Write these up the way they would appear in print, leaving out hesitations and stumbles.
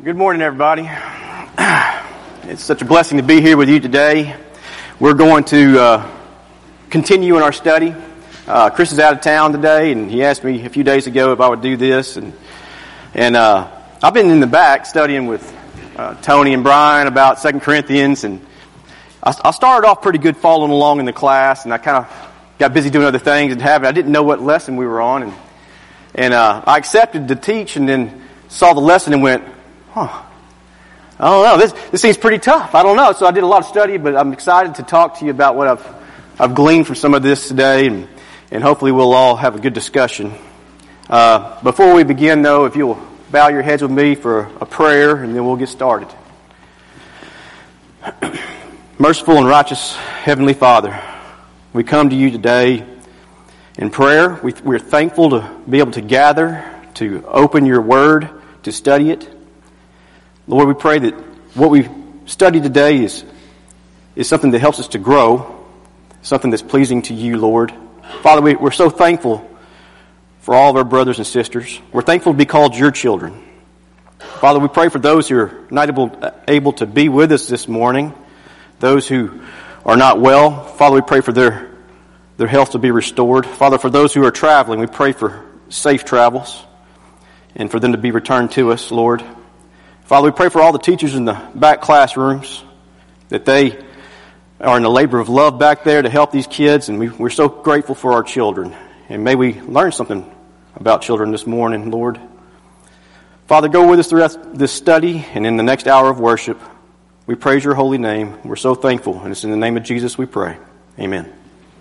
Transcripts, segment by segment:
Good morning, everybody. It's such a blessing to be here with you today. We're going to continue in our study. Chris is out of town today, and he asked me a few days ago if I would do this. And I've been in the back studying with Tony and Brian about 2 Corinthians, and I started off pretty good following along in the class, and I kind of got busy doing other things and I didn't know what lesson we were on, and I accepted to teach, and then saw the lesson and went, I don't know. This seems pretty tough. I don't know. So I did a lot of study, but I'm excited to talk to you about what I've gleaned from some of this today, and hopefully we'll all have a good discussion. Before we begin, though, if you'll bow your heads with me for a prayer, and then we'll get started. Merciful and righteous Heavenly Father, we come to you today in prayer. We're thankful to be able to gather, to open your word, to study it. Lord, we pray that what we've studied today is something that helps us to grow, something that's pleasing to you, Lord. Father, we're so thankful for all of our brothers and sisters. We're thankful to be called your children. Father, we pray for those who are not able to be with us this morning, those who are not well. Father, we pray for their health to be restored. Father, for those who are traveling, we pray for safe travels and for them to be returned to us, Lord. Father, we pray for all the teachers in the back classrooms, that they are in a labor of love back there to help these kids, and we're so grateful for our children. And may we learn something about children this morning, Lord. Father, go with us throughout this study and in the next hour of worship. We praise your holy name. We're so thankful, and it's in the name of Jesus we pray. Amen.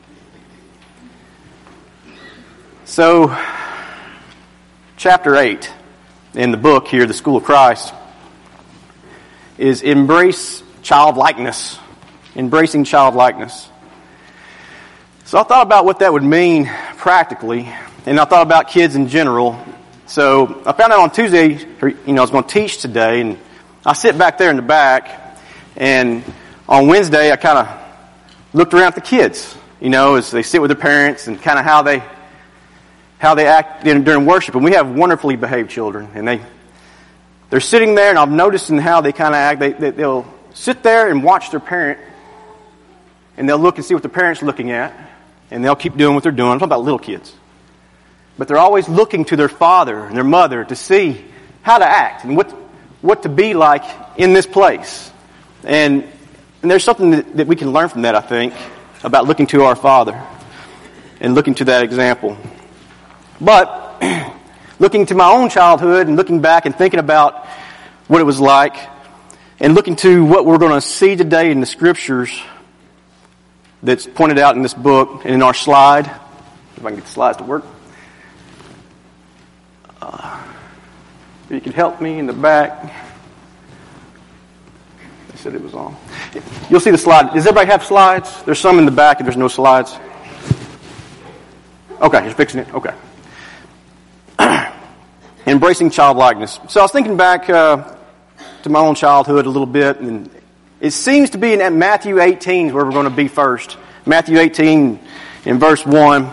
So, chapter 8 in the book here, The School of Christ, is embrace childlikeness. Embracing childlikeness. So I thought about what that would mean practically, and I thought about kids in general. So I found out on Tuesday, I was going to teach today, and I sit back there in the back, and on Wednesday I kind of looked around at the kids, as they sit with their parents and kind of how they act during worship. And we have wonderfully behaved children, and they're sitting there, and I'm noticing how they kind of act. They'll sit there and watch their parent, and they'll look and see what the parent's looking at, and they'll keep doing what they're doing. I'm talking about little kids. But they're always looking to their father and their mother to see how to act and what to be like in this place. And there's something that we can learn from that, I think, about looking to our Father and looking to that example. But looking to my own childhood and looking back and thinking about what it was like and looking to what we're going to see today in the Scriptures that's pointed out in this book and in our slide. If I can get the slides to work. If you could help me in the back. They said it was on. You'll see the slide. Does everybody have slides? There's some in the back and there's no slides. Okay, you're fixing it? Okay. Embracing childlikeness. So I was thinking back to my own childhood a little bit, and it seems to be in Matthew 18 where we're going to be first. Matthew 18 in verse 1.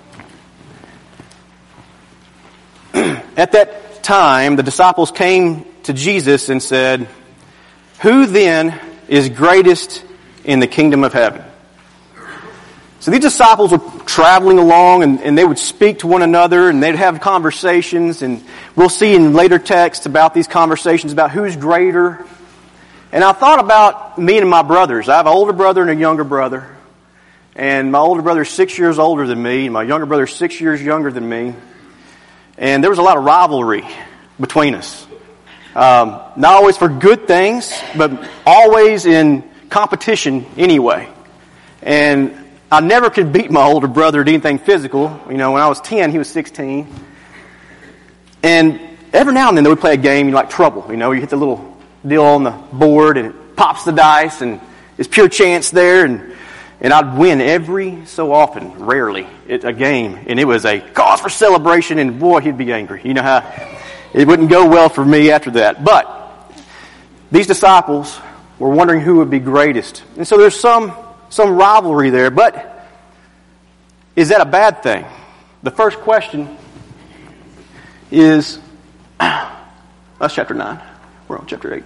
At that time, the disciples came to Jesus and said, "Who then is greatest in the kingdom of heaven?" So these disciples were traveling along, and they would speak to one another, and they'd have conversations, and we'll see in later texts about these conversations about who's greater. And I thought about me and my brothers. I have an older brother and a younger brother, and my older brother is 6 years older than me, and my younger brother is 6 years younger than me, and there was a lot of rivalry between us. Not always for good things, but always in competition anyway. And I never could beat my older brother at anything physical. When I was 10, he was 16. And every now and then they would play a game like Trouble. You hit the little deal on the board and it pops the dice and it's pure chance there. And I'd win every so often, rarely, at a game. And it was a cause for celebration, and boy, he'd be angry. You know how it wouldn't go well for me after that. But these disciples were wondering who would be greatest. And so there's some rivalry there, but is that a bad thing? The first question is, that's chapter 9. We're on chapter 8.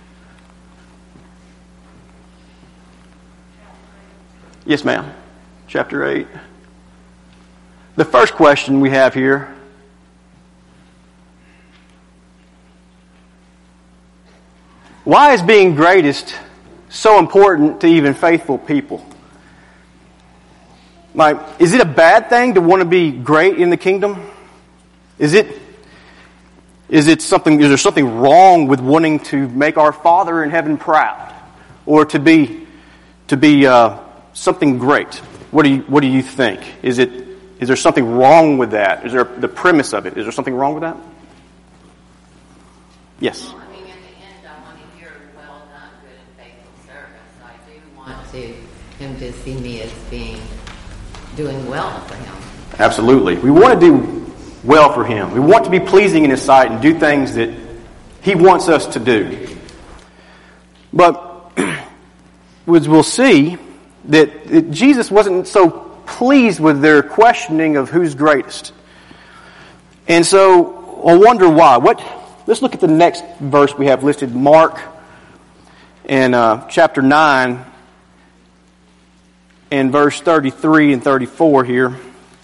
Yes, ma'am. Chapter 8. The first question we have here. Why is being greatest so important to even faithful people? Like, is it a bad thing to want to be great in the kingdom? Is there something wrong with wanting to make our Father in heaven proud, or to be something great? What do you think? Is there something wrong with that? Is there the premise of it? Is there something wrong with that? Yes. Well, I mean, in the end, I want to hear, well done, good and faithful service. I do want him to see me as doing well for him. Absolutely. We want to do well for him. We want to be pleasing in his sight and do things that he wants us to do. But we'll see that Jesus wasn't so pleased with their questioning of who's greatest. And so I wonder why. Let's look at the next verse we have listed, Mark in chapter 9 and verse 33 and 34 here.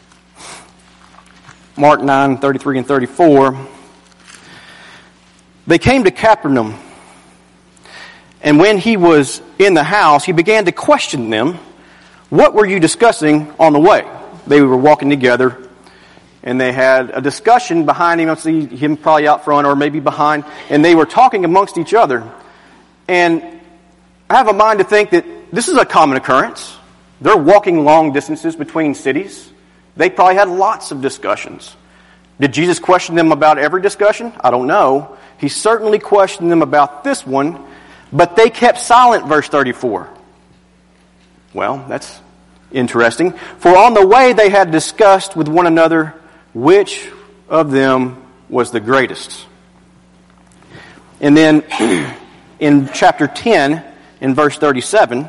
Mark 9, 33 and 34. They came to Capernaum, and when he was in the house, he began to question them. What were you discussing on the way? They were walking together, and they had a discussion behind him. I see him probably out front or maybe behind, and they were talking amongst each other. And I have a mind to think that this is a common occurrence. They're walking long distances between cities. They probably had lots of discussions. Did Jesus question them about every discussion? I don't know. He certainly questioned them about this one, but they kept silent, verse 34. Well, that's interesting. For on the way they had discussed with one another which of them was the greatest. And then in chapter 10, in verse 37,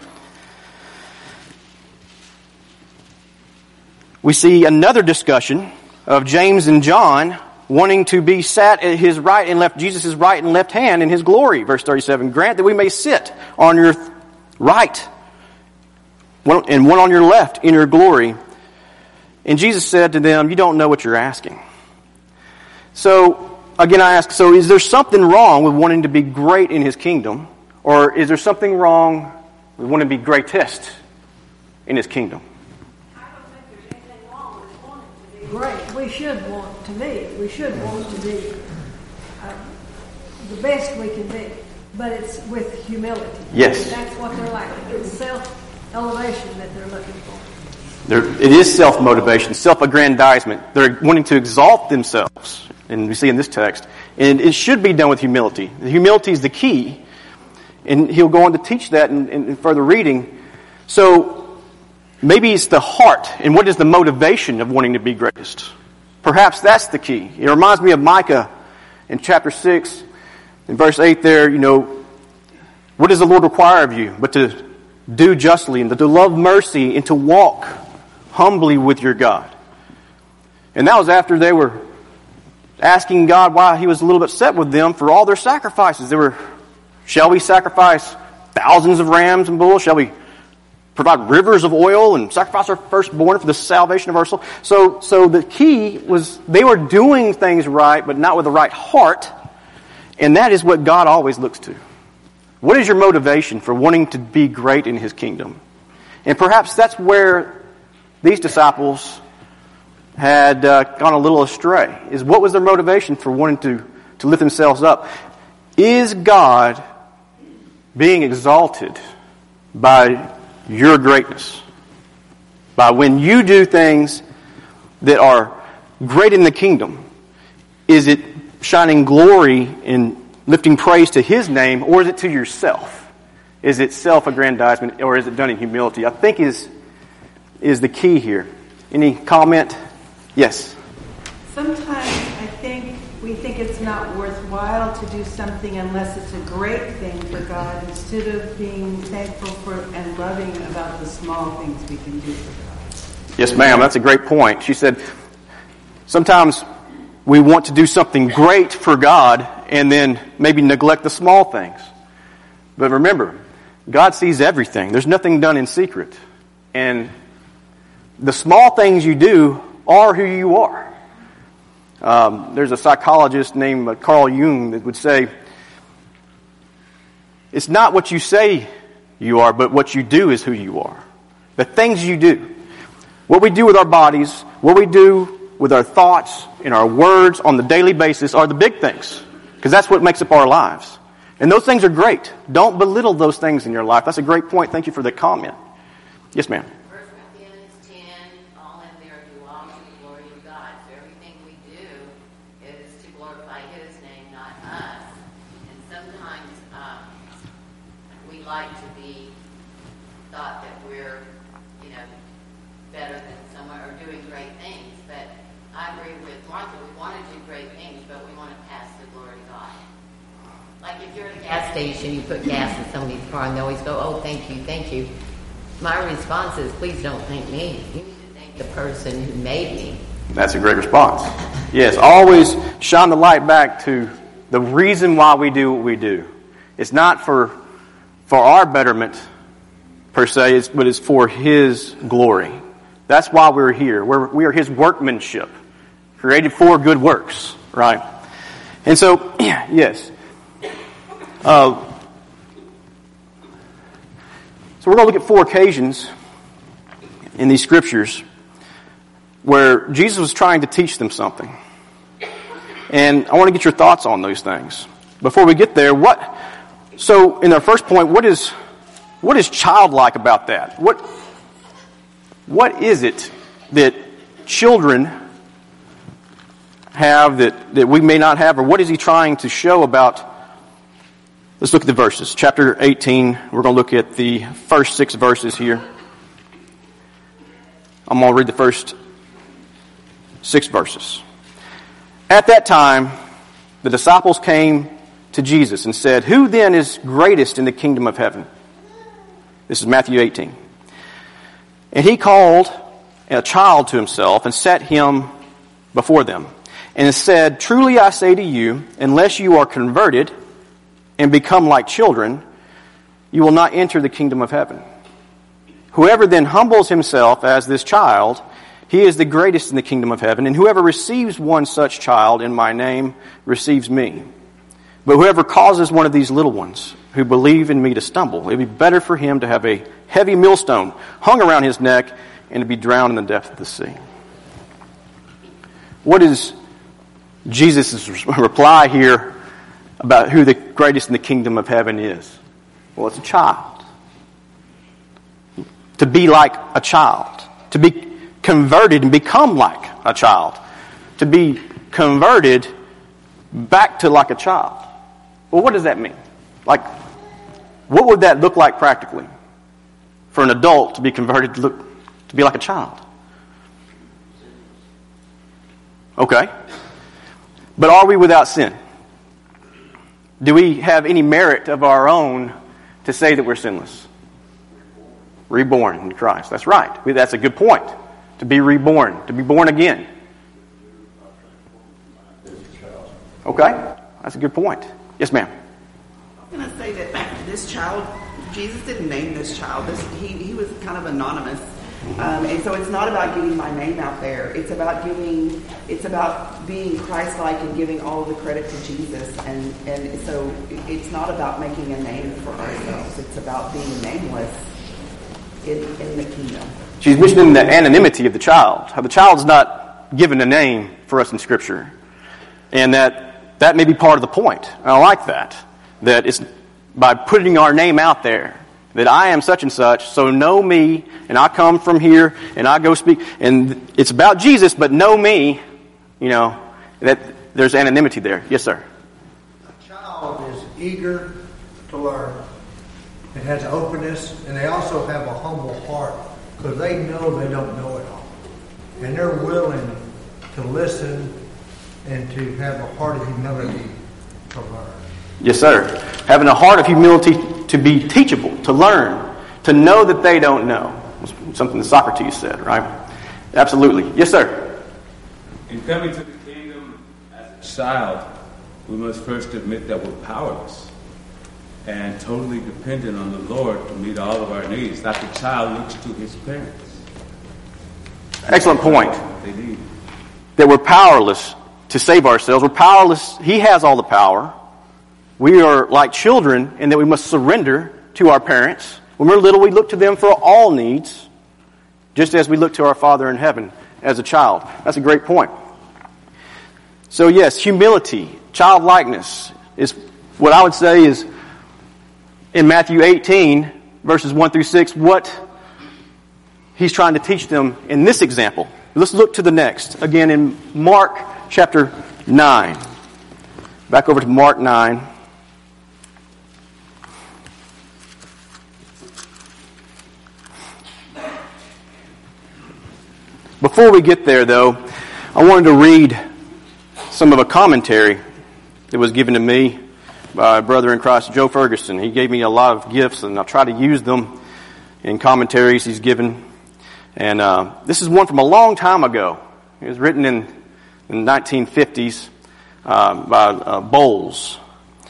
we see another discussion of James and John wanting to be sat at his right and left, Jesus' right and left hand in his glory. Verse 37, grant that we may sit on your right and one on your left in your glory. And Jesus said to them, you don't know what you're asking. So, again I ask, so is there something wrong with wanting to be great in his kingdom? Or is there something wrong with wanting to be greatest in his kingdom? Great. We should want to be. We should want to be the best we can be. But it's with humility. Yes. That's what they're lacking. It's self-elevation that they're looking for. It is self-motivation, self-aggrandizement. They're wanting to exalt themselves. And we see in this text. And it should be done with humility. Humility is the key. And he'll go on to teach that in further reading. So maybe it's the heart, and what is the motivation of wanting to be greatest? Perhaps that's the key. It reminds me of Micah in chapter 6, in verse 8 there, what does the Lord require of you? But to do justly, and to love mercy, and to walk humbly with your God. And that was after they were asking God why he was a little bit upset with them for all their sacrifices. Shall we sacrifice thousands of rams and bulls? Shall we provide rivers of oil and sacrifice our firstborn for the salvation of our soul? So the key was they were doing things right, but not with the right heart. And that is what God always looks to. What is your motivation for wanting to be great in his kingdom? And perhaps that's where these disciples had gone a little astray. Is what was their motivation for wanting to lift themselves up? Is God being exalted by your greatness? By when you do things that are great in the kingdom, is it shining glory and lifting praise to his name, or is it to yourself? Is it self-aggrandizement, or is it done in humility? I think is the key here. Any comment? Yes. Sometimes I think we think it's not worthwhile to do something unless it's a great thing for God, instead of being thankful for and loving about the small things we can do for God. Yes, ma'am. That's a great point. She said, sometimes we want to do something great for God, and then maybe neglect the small things. But remember, God sees everything. There's nothing done in secret. And the small things you do are who you are. There's a psychologist named Carl Jung that would say, it's not what you say you are, but what you do is who you are. The things you do. What we do with our bodies, what we do with our thoughts and our words on the daily basis are the big things. Because that's what makes up our lives. And those things are great. Don't belittle those things in your life. That's a great point. Thank you for that comment. Yes, ma'am. 1 Corinthians 10, all in there do all to the glory of God. So everything we do is to glorify His name, not us. And sometimes we like to be thought that we're, better than someone or doing great things. But I agree with Martha. We want to do great things, but we want to pass the glory to God. Like if you're at a gas station, you put gas in somebody's car and they always go, oh, thank you, thank you. My response is, please don't thank me. You need to thank the person who made me. That's a great response. Yes, always shine the light back to the reason why we do what we do. It's not for our betterment, per se, but it's for His glory. That's why we're here. We are His workmanship, created for good works, right? And so, yes. So we're going to look at 4 occasions in these scriptures where Jesus was trying to teach them something. And I want to get your thoughts on those things. Before we get there, so in our first point, what is childlike about that? What is it that children have that we may not have, or what is He trying to show about? Let's look at the verses. Chapter 18, we're going to look at the first 6 verses here. I'm going to read the first 6 verses. At that time, the disciples came to Jesus and said, who then is greatest in the kingdom of heaven? This is Matthew 18. And He called a child to Himself and set him before them, and said, truly I say to you, unless you are converted and become like children, you will not enter the kingdom of heaven. Whoever then humbles himself as this child, he is the greatest in the kingdom of heaven. And whoever receives one such child in my name receives me. But whoever causes one of these little ones who believe in me to stumble, it would be better for him to have a heavy millstone hung around his neck and to be drowned in the depth of the sea. What is Jesus' reply here about who the greatest in the kingdom of heaven is? Well, it's a child. To be like a child. To be converted and become like a child. To be converted back to like a child. Well, what does that mean? Like, what would that look like practically? For an adult to be converted to be like a child. Okay. But are we without sin? Do we have any merit of our own to say that we're sinless? Reborn in Christ. That's right. That's a good point. To be reborn. To be born again. Okay. That's a good point. Yes, ma'am. I'm going to say that this child, Jesus didn't name this child. He was kind of anonymous. And so it's not about getting my name out there. It's about being Christ-like and giving all of the credit to Jesus. And so it's not about making a name for ourselves. It's about being nameless in the kingdom. She's mentioning the anonymity of the child. How the child is not given a name for us in Scripture. And that may be part of the point. And I like that. That it's by putting our name out there. That I am such and such, so know me, and I come from here, and I go speak. And it's about Jesus, but know me, that there's anonymity there. Yes, sir. A child is eager to learn. It has openness, and they also have a humble heart, because they know they don't know it all. And they're willing to listen and to have a heart of humility to learn. Yes, sir. Having a heart of humility to be teachable, to learn, to know that they don't know. Something that Socrates said, right? Absolutely. Yes, sir. In coming to the kingdom as a child, we must first admit that we're powerless and totally dependent on the Lord to meet all of our needs. Like a child looks to his parents. Excellent point. They need. That we're powerless to save ourselves. We're powerless. He has all the power. We are like children in that we must surrender to our parents. When we're little, we look to them for all needs, just as we look to our Father in heaven as a child. That's a great point. So yes, humility, childlikeness is what I would say is in Matthew 18, verses 1 through 6, what he's trying to teach them in this example. Let's look to the next. Again, in Mark chapter 9. Back over to Mark 9. Before we get there, though, I wanted to read some of a commentary that was given to me by a brother in Christ, Joe Ferguson. He gave me a lot of gifts, and I'll try to use them in commentaries he's given. And this is one from a long time ago. It was written in the 1950s by Bowles.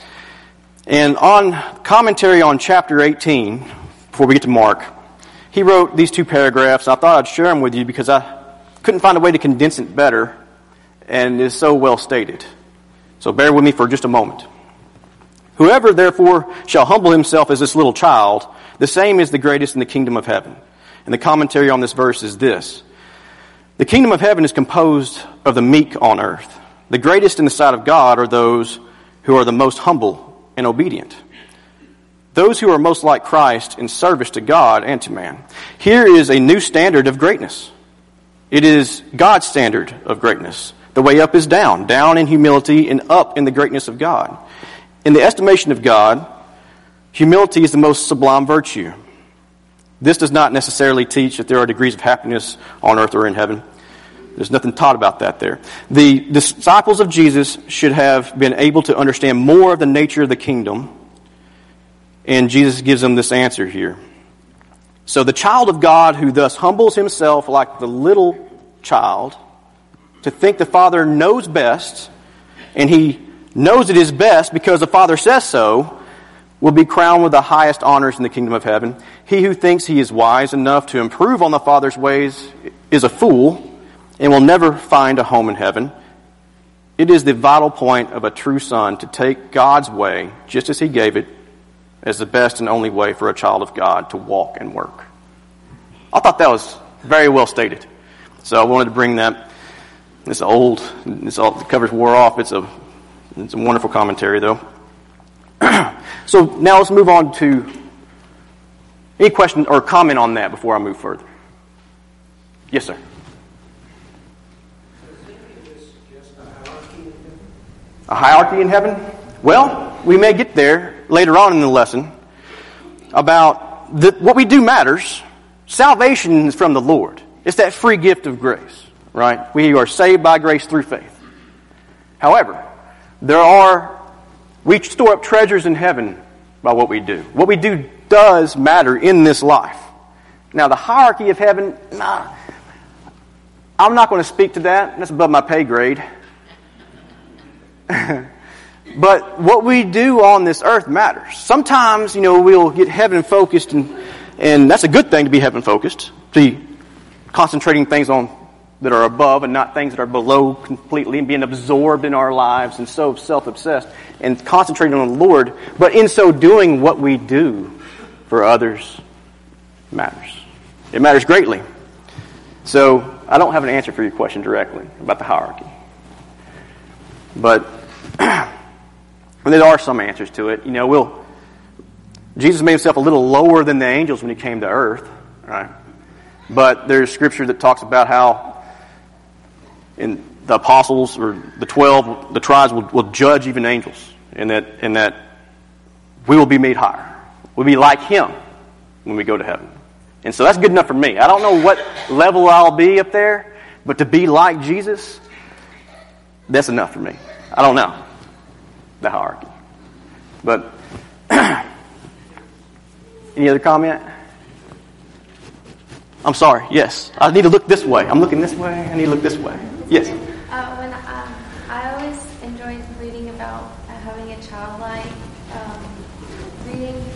And on commentary on chapter 18, before we get to Mark, he wrote these two paragraphs. I thought I'd share them with you because I couldn't find a way to condense it better, and it's so well stated. So bear with me for just a moment. Whoever therefore shall humble himself as this little child, the same is the greatest in the kingdom of heaven. And the commentary on this verse is this. The kingdom of heaven is composed of the meek on earth. The greatest in the sight of God are those who are the most humble and obedient. Those who are most like Christ in service to God and to man. Here is a new standard of greatness. It is God's standard of greatness. The way up is down, down in humility and up in the greatness of God. In the estimation of God, humility is the most sublime virtue. This does not necessarily teach that there are degrees of happiness on earth or in heaven. There's nothing taught about that there. The disciples of Jesus should have been able to understand more of the nature of the kingdom, and Jesus gives them this answer here. So the child of God who thus humbles himself like the little child to think the Father knows best, and he knows it is best because the Father says so, will be crowned with the highest honors in the kingdom of heaven. He who thinks he is wise enough to improve on the Father's ways is a fool and will never find a home in heaven. It is the vital point of a true son to take God's way, just as he gave it, as the best and only way for a child of God to walk and work. I thought that was very well stated. So I wanted to bring that. It's old. The covers wore off. It's a wonderful commentary, though. So now let's move on to any question or comment on that before I move further. Yes, sir. A hierarchy in heaven? Well, we may get there later on in the lesson about what we do matters. Salvation is from the Lord. It's that free gift of grace, right? We are saved by grace through faith. However, we store up treasures in heaven by what we do. What we do does matter in this life. Now, the hierarchy of heaven, I'm not going to speak to that. That's above my pay grade. But what we do on this earth matters. Sometimes, we'll get heaven focused, and that's a good thing to be heaven focused, to be concentrating things on that are above and not things that are below completely, and being absorbed in our lives and so self-obsessed and concentrating on the Lord. But in so doing, what we do for others matters. It matters greatly. So I don't have an answer for your question directly about the hierarchy. But there are some answers to it. Jesus made himself a little lower than the angels when he came to earth, right? But there's scripture that talks about how in the apostles or the 12, the tribes will judge even angels, and that we will be made higher. We'll be like him when we go to heaven. And so that's good enough for me. I don't know what level I'll be up there, but to be like Jesus, that's enough for me. I don't know the hierarchy. But any other comment? I'm sorry. Yes. I need to look this way. I'm looking this way. I need to look this way. Yes. I always enjoy reading about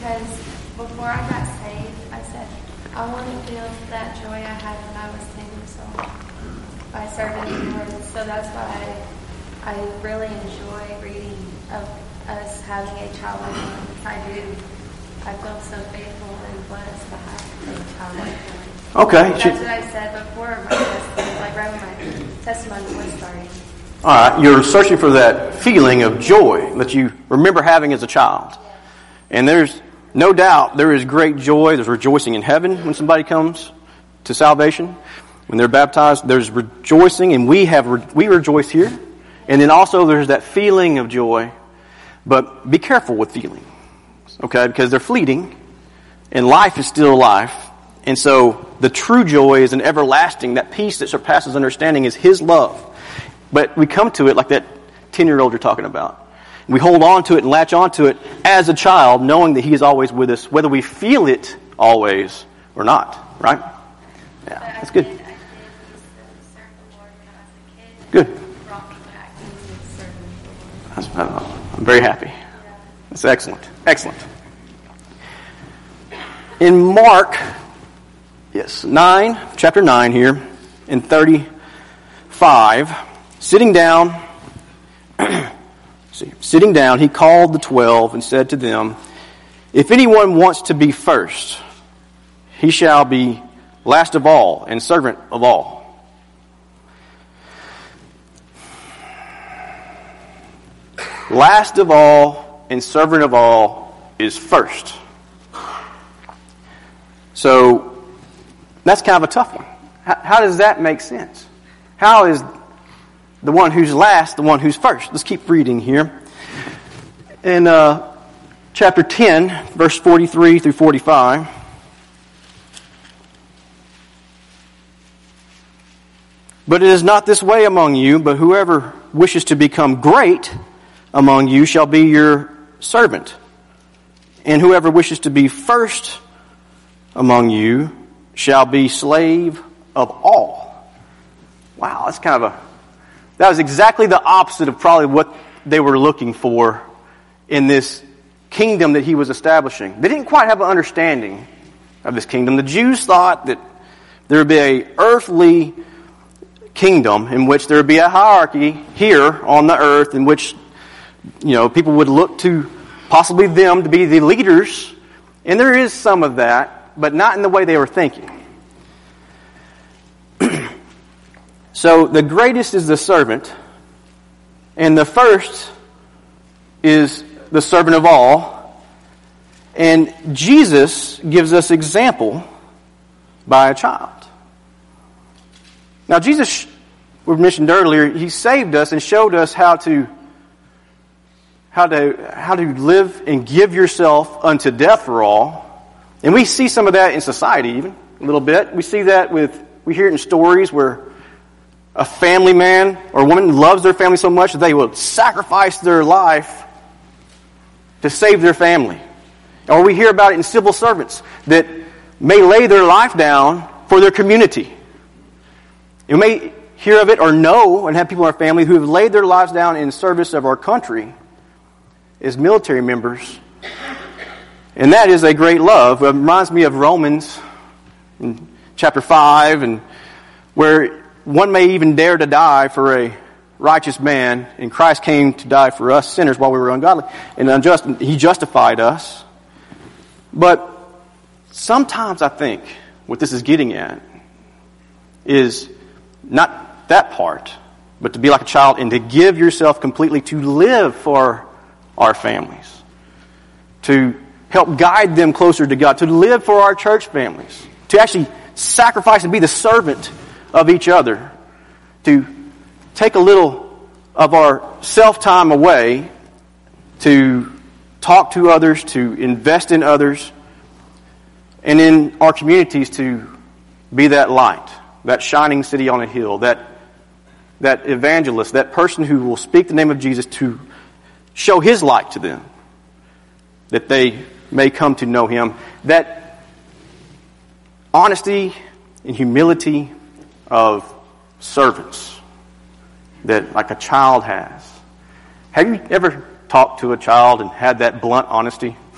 because before I got saved, I said, I want to feel that joy I had when I was 10 years old by serving the Lord. So that's why I really enjoy reading of us having a child like him. I do. I feel so faithful and blessed to have a child like him. Okay. That's what I said before my testimony, like right when my testimony was starting. All right. You're searching for that feeling of joy that you remember having as a child. And there's no doubt there is great joy. There's rejoicing in heaven when somebody comes to salvation. When they're baptized, there's rejoicing, and we rejoice here. And then also there's that feeling of joy. But be careful with feelings, okay? Because they're fleeting, and life is still life. And so the true joy is an everlasting. That peace that surpasses understanding is His love. But we come to it like that 10-year-old you're talking about. We hold on to it and latch on to it as a child, knowing that He is always with us, whether we feel it always or not, right? Yeah, that's good. I did used to serve the Lord when I was a kid. Good. It brought me back into serving the Lord. I'm very happy. That's excellent. Excellent. In Mark, chapter 9 here, in 35, sitting down, he called the 12 and said to them, "If anyone wants to be first, he shall be last of all and servant of all." Last of all and servant of all is first. So that's kind of a tough one. How does that make sense? How is the one who's last the one who's first? Let's keep reading here. In chapter 10, verse 43 through 45. "But it is not this way among you, but whoever wishes to become great among you shall be your servant. And whoever wishes to be first among you shall be slave of all." Wow, that was exactly the opposite of probably what they were looking for in this kingdom that He was establishing. They didn't quite have an understanding of this kingdom. The Jews thought that there would be an earthly kingdom in which there would be a hierarchy here on the earth in which, people would look to possibly them to be the leaders. And there is some of that, but not in the way they were thinking. So the greatest is the servant, and the first is the servant of all. And Jesus gives us example by a child. Now Jesus, we mentioned earlier, He saved us and showed us how to live and give yourself unto death for all. And we see some of that in society even, a little bit. We see that we hear it in stories where a family man or woman loves their family so much that they will sacrifice their life to save their family. Or we hear about it in civil servants that may lay their life down for their community. You may hear of it or know and have people in our family who have laid their lives down in service of our country as military members. And that is a great love. It reminds me of Romans in chapter 5, and where one may even dare to die for a righteous man, and Christ came to die for us sinners while we were ungodly and unjust, and He justified us. But sometimes I think what this is getting at is not that part, but to be like a child and to give yourself completely, to live for our families, to help guide them closer to God, to live for our church families, to actually sacrifice and be the servant of each other, to take a little of our self-time away to talk to others, to invest in others, and in our communities to be that light, that shining city on a hill, that evangelist, that person who will speak the name of Jesus to show His light to them, that they may come to know Him. That honesty and humility of servants that like a child has. Have you ever talked to a child and had that blunt honesty?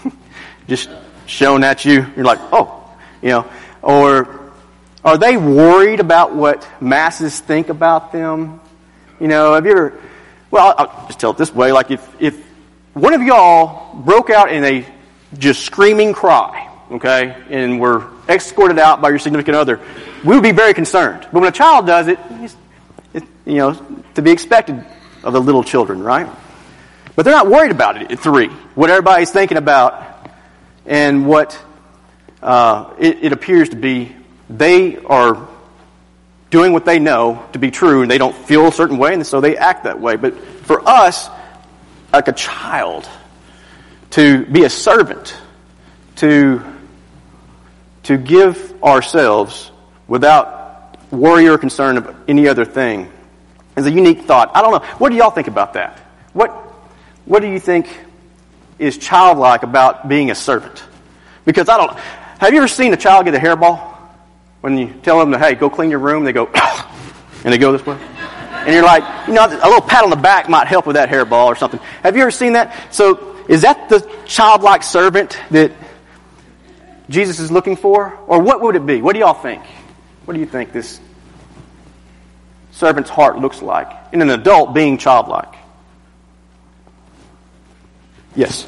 just shown at you. You're like, oh, or are they worried about what masses think about them? Have you ever, well, I'll just tell it this way, like if one of y'all broke out in a just screaming cry, okay, and were escorted out by your significant other, we would be very concerned. But when a child does it, to be expected of the little children, right? But they're not worried about it at 3. What everybody's thinking about and what it appears to be, they are doing what they know to be true, and they don't feel a certain way, and so they act that way. But for us, like a child, to be a servant, to give ourselves without worry or concern of any other thing is a unique thought. I don't know. What do y'all think about that? What do you think is childlike about being a servant? Because have you ever seen a child get a hairball? When you tell them, hey, go clean your room, they go, and they go this way. And you're like, a little pat on the back might help with that hairball or something. Have you ever seen that? So is that the childlike servant that Jesus is looking for? Or what would it be? What do y'all think? What do you think this servant's heart looks like in an adult being childlike? Yes.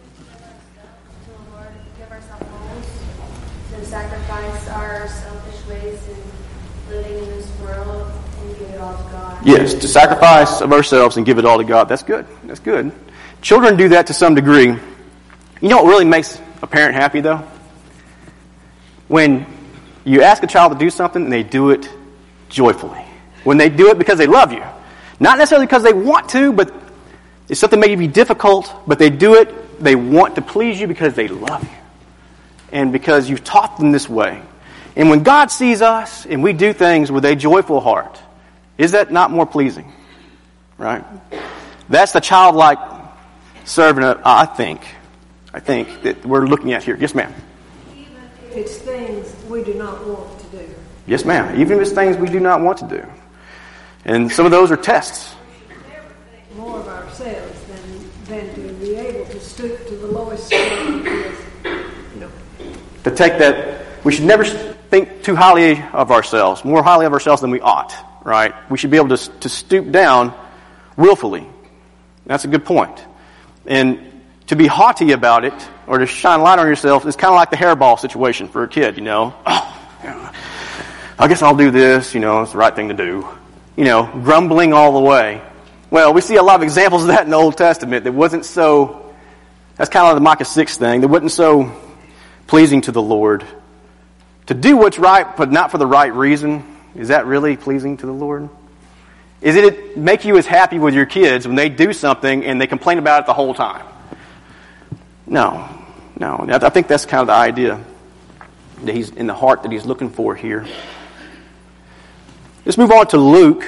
Give ourselves to sacrifice our selfish ways and living in this world and give it all to God. Yes, to sacrifice of ourselves and give it all to God. That's good. That's good. Children do that to some degree. You know what really makes a parent happy, though? When you ask a child to do something and they do it joyfully. When they do it because they love you. Not necessarily because they want to, but it's something maybe difficult, but they do it, they want to please you because they love you. And because you've taught them this way. And when God sees us and we do things with a joyful heart, is that not more pleasing? Right? That's the childlike servant, I think that we're looking at here. Yes, ma'am. Even if it's things we do not want to do. Yes, ma'am. Even if it's things we do not want to do. And some of those are tests. More of ourselves than to be able to stoop to the lowest standard. To take that, we should never think too highly of ourselves, more highly of ourselves than we ought, right? We should be able to stoop down willfully. That's a good point. And to be haughty about it, or to shine light on yourself, is kind of like the hairball situation for a kid, I guess I'll do this, it's the right thing to do. Grumbling all the way. Well, we see a lot of examples of that in the Old Testament that wasn't so, that's kind of like the Micah 6 thing, that wasn't so pleasing to the Lord. To do what's right, but not for the right reason, is that really pleasing to the Lord? Is it make you as happy with your kids when they do something and they complain about it the whole time? No. I think that's kind of the idea that he's in the heart that he's looking for here. Let's move on to Luke.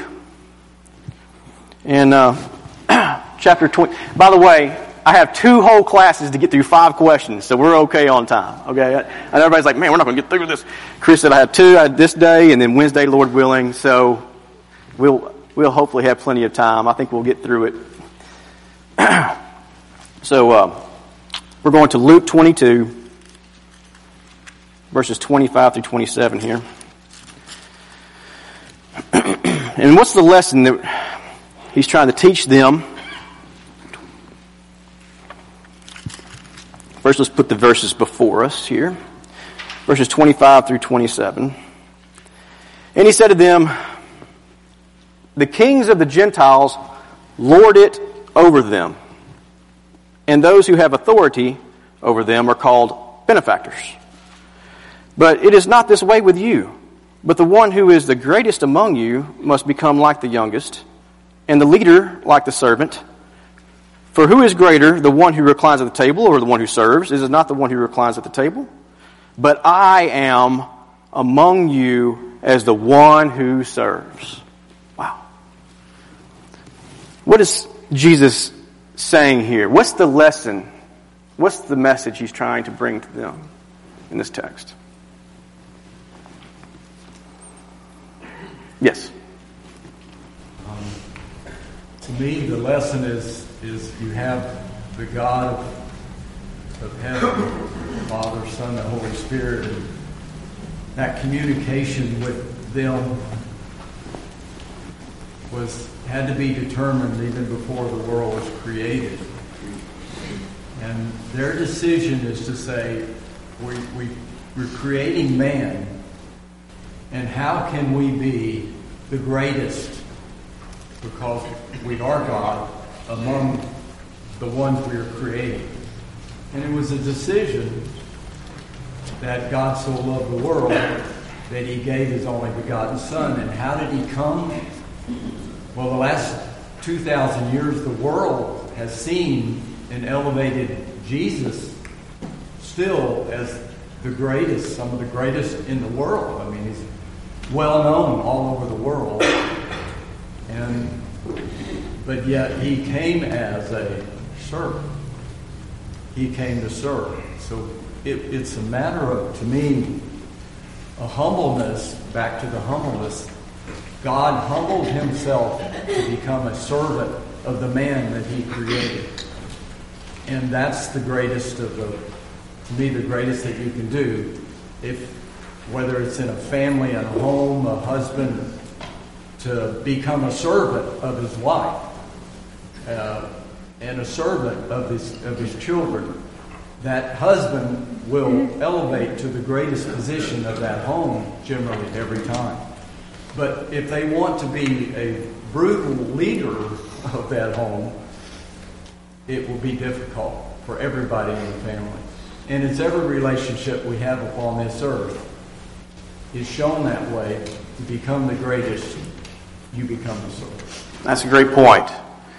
And chapter 20. By the way, I have 2 whole classes to get through 5 questions, so we're okay on time. Okay, and everybody's like, "Man, we're not going to get through this." Chris said I have 2 this day, and then Wednesday, Lord willing. So we'll hopefully have plenty of time. I think we'll get through it. So we're going to Luke 22, verses 25 through 27 here. And what's the lesson that he's trying to teach them? First, let's put the verses before us here. Verses 25 through 27. And he said to them, "The kings of the Gentiles lord it over them, and those who have authority over them are called benefactors. But it is not this way with you. But the one who is the greatest among you must become like the youngest, and the leader like the servant. For who is greater, the one who reclines at the table or the one who serves? Is it not the one who reclines at the table? But I am among you as the one who serves." Wow. What is Jesus saying here? What's the lesson? What's the message he's trying to bring to them in this text? Yes. To me, the lesson is you have the God of heaven Father, Son, and Holy Spirit. And that communication with them had to be determined even before the world was created. And their decision is to say, we're creating man, and how can we be the greatest, because we are God, among the ones we are creating. And it was a decision that God so loved the world that he gave his only begotten Son. And how did he come? Well, the last 2,000 years, the world has seen and elevated Jesus still as the greatest, some of the greatest in the world. I mean, he's well known all over the world. But yet he came as a servant. He came to serve. So it's a matter of, to me, a humbleness, back to the humbleness. God humbled himself to become a servant of the man that he created. And that's the greatest of to me, the greatest that you can do. Whether it's in a family, a home, a husband, to become a servant of his wife, and a servant of his children. That husband will elevate to the greatest position of that home generally every time. But if they want to be a brutal leader of that home, it will be difficult for everybody in the family. And it's every relationship we have upon this earth is shown that way. To become the greatest, you become the servant. That's a great point.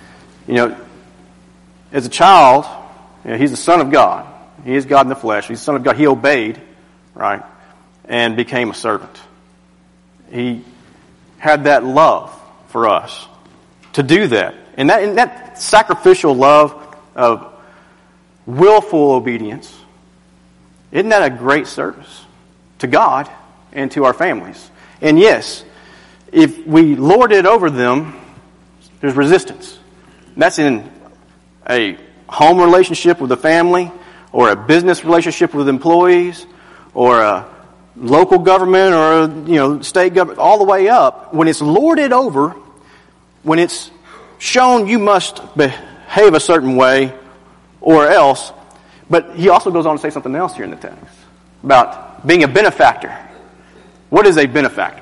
As a child, he's the Son of God. He is God in the flesh. He's the Son of God. He obeyed, right, and became a servant. He had that love for us to do that. And that sacrificial love of willful obedience, isn't that a great service to God and to our families? And yes, if we lord it over them, there's resistance. That's in a home relationship with a family, or a business relationship with employees, or a local government, or a state government, all the way up. When it's lorded over, when it's shown you must behave a certain way or else. But he also goes on to say something else here in the text about being a benefactor. What is a benefactor?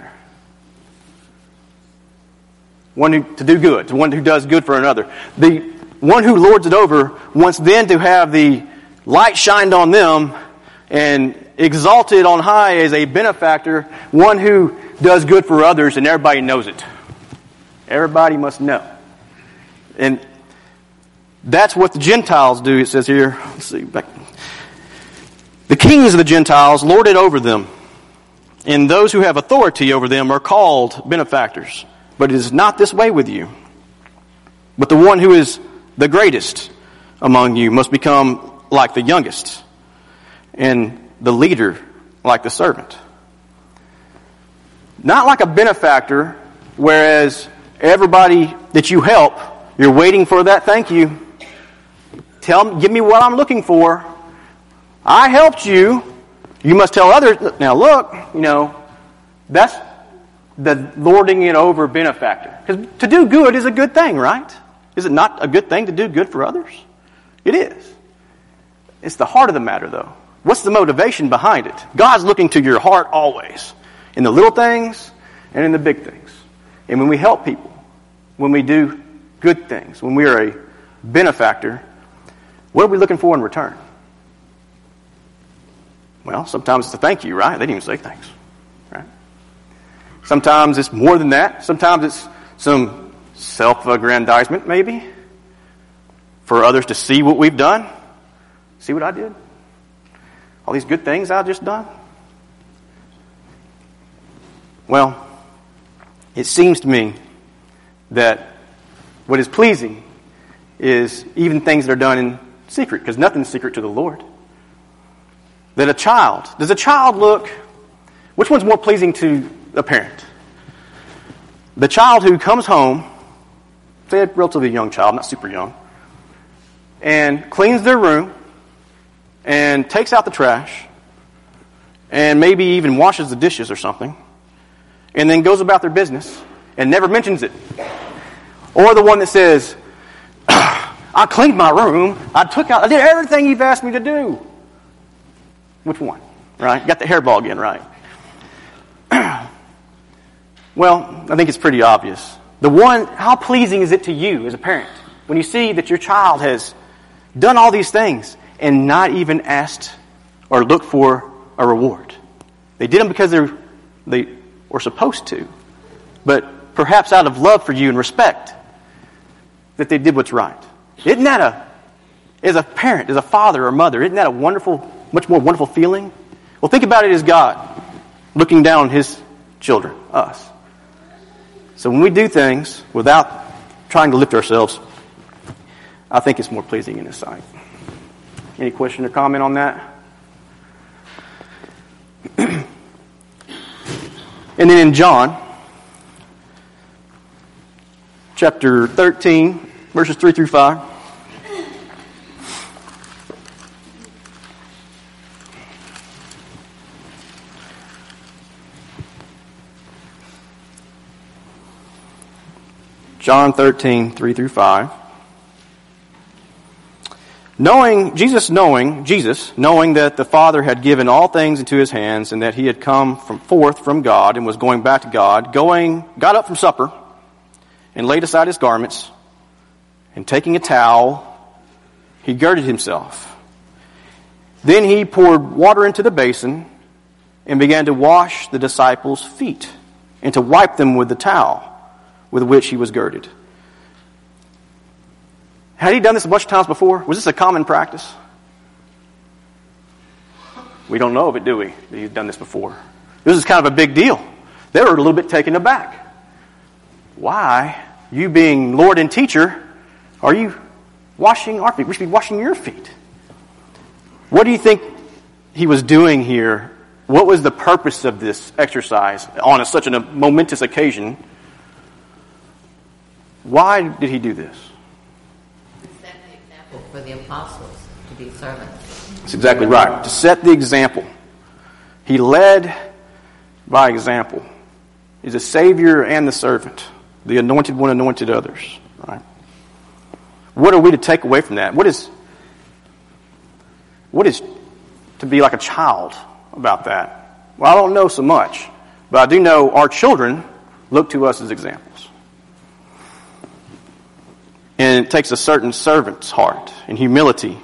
One to do good, one who does good for another. The one who lords it over wants then to have the light shined on them and exalted on high as a benefactor, one who does good for others, and everybody knows it. Everybody must know. And that's what the Gentiles do, it says here. Let's see. The kings of the Gentiles lord it over them, and those who have authority over them are called benefactors. But it is not this way with you. But the one who is the greatest among you must become like the youngest, and the leader like the servant. Not like a benefactor, whereas everybody that you help, you're waiting for that thank you. Give me what I'm looking for. I helped you. You must tell others. Now look, that's the lording it over benefactor. Because to do good is a good thing, right? Is it not a good thing to do good for others? It is. It's the heart of the matter, though. What's the motivation behind it? God's looking to your heart always, in the little things and in the big things. And when we help people, when we do good things, when we are a benefactor, what are we looking for in return? Well, sometimes it's a thank you, right? They didn't even say thanks, right? Sometimes it's more than that. Sometimes it's some self-aggrandizement, maybe, for others to see what we've done. See what I did? All these good things I've just done? Well, it seems to me that what is pleasing is even things that are done in secret, because nothing's secret to the Lord. That does a child look, which one's more pleasing to a parent? The child who comes home, say a relatively young child, not super young, and cleans their room, and takes out the trash and maybe even washes the dishes or something and then goes about their business and never mentions it. Or the one that says, I cleaned my room, I did everything you've asked me to do. Which one? Right? Got the hairball again, right? Well, I think it's pretty obvious. The one, how pleasing is it to you as a parent when you see that your child has done all these things and not even asked or looked for a reward? They did them because they were supposed to, but perhaps out of love for you and respect that they did what's right. Isn't that as a parent, as a father or mother, isn't that a wonderful, much more wonderful feeling? Well, think about it as God looking down on His children, us. So when we do things without trying to lift ourselves, I think it's more pleasing in His sight. Any question or comment on that? And then in John, chapter 13, verses 3 through 5. John 13, 3 through 5. Jesus knowing that the Father had given all things into His hands and that He had come forth from God and was going back to God, got up from supper and laid aside His garments, and taking a towel, He girded Himself. Then He poured water into the basin and began to wash the disciples' feet and to wipe them with the towel with which He was girded. Had He done this a bunch of times before? Was this a common practice? We don't know of it, do we? That He's done this before. This is kind of a big deal. They were a little bit taken aback. Why, you being Lord and teacher, are you washing our feet? We should be washing your feet. What do you think He was doing here? What was the purpose of this exercise on such a momentous occasion? Why did He do this? To set the example for the apostles to be servants. That's exactly right. To set the example. He led by example. He's the Savior and the servant. The anointed one anointed others. Right? What are we to take away from that? What is to be like a child about that? Well, I don't know so much, but I do know our children look to us as examples. And it takes a certain servant's heart and humility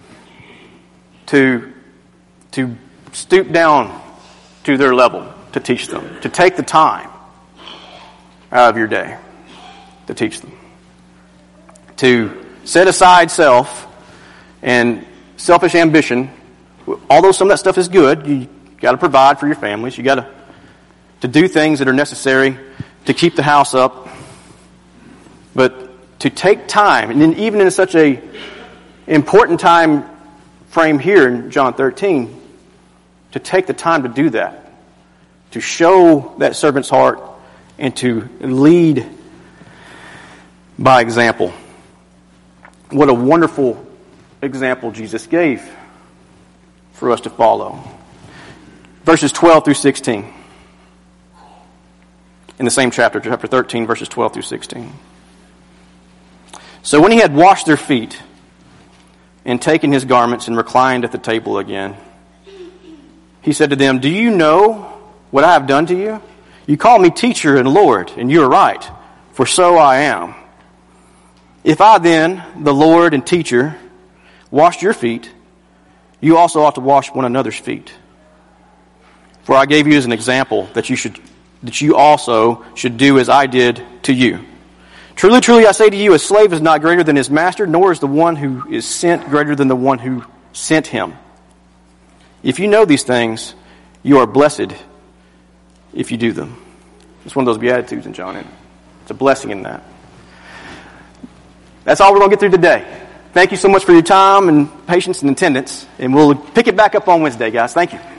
to stoop down to their level to teach them, to take the time out of your day to teach them, to set aside self and selfish ambition. Although some of that stuff is good, you got to provide for your families. You got to do things that are necessary to keep the house up, but to take time, and then even in such a important time frame here in John 13, to take the time to do that, to show that servant's heart, and to lead by example. What a wonderful example Jesus gave for us to follow. Verses 12 through 16. In the same chapter 13, verses 12 through 16. So when He had washed their feet and taken His garments and reclined at the table again, He said to them, "Do you know what I have done to you? You call me teacher and Lord, and you are right, for so I am. If I then, the Lord and teacher, washed your feet, you also ought to wash one another's feet. For I gave you as an example that you also should do as I did to you. Truly, truly, I say to you, a slave is not greater than his master, nor is the one who is sent greater than the one who sent him. If you know these things, you are blessed if you do them." It's one of those Beatitudes in John. It's a blessing in that. That's all we're going to get through today. Thank you so much for your time and patience and attendance. And we'll pick it back up on Wednesday, guys. Thank you.